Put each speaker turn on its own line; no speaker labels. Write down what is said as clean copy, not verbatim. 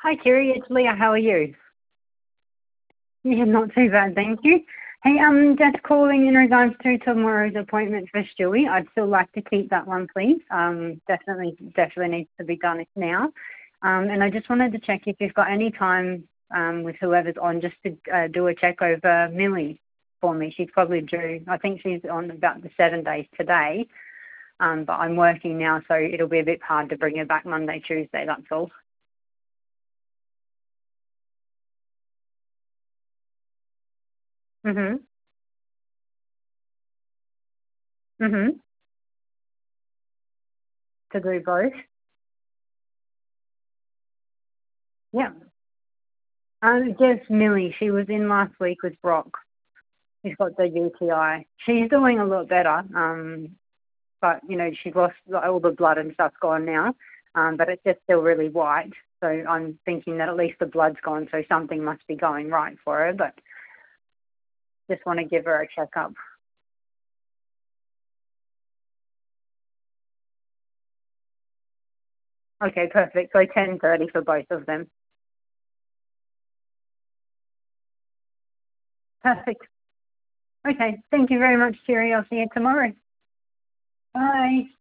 Hi, Kiri. It's Leah. How are you? Yeah, not too bad, thank you. Hey, just calling in regards to tomorrow's appointment for Stewie. I'd still like to keep that one, please. Definitely needs to be done now. And I just wanted to check if you've got any time with whoever's on just to do a check over Millie for me. She's probably due. I think she's on about the 7 days today. But I'm working now, so it'll be a bit hard to bring her back Monday, Tuesday. That's all. Mhm. Mhm. To do both. Yeah. Just Millie. She was in last week with Brock. She's got the UTI. She's doing a lot better. But she's lost all the blood and stuff's gone now. But it's just still really white. So I'm thinking that at least the blood's gone, so something must be going right for her. But just want to give her a checkup. Okay, perfect. So 10:30 for both of them. Perfect. Okay. Thank you very much, Siri. I'll see you tomorrow. Bye.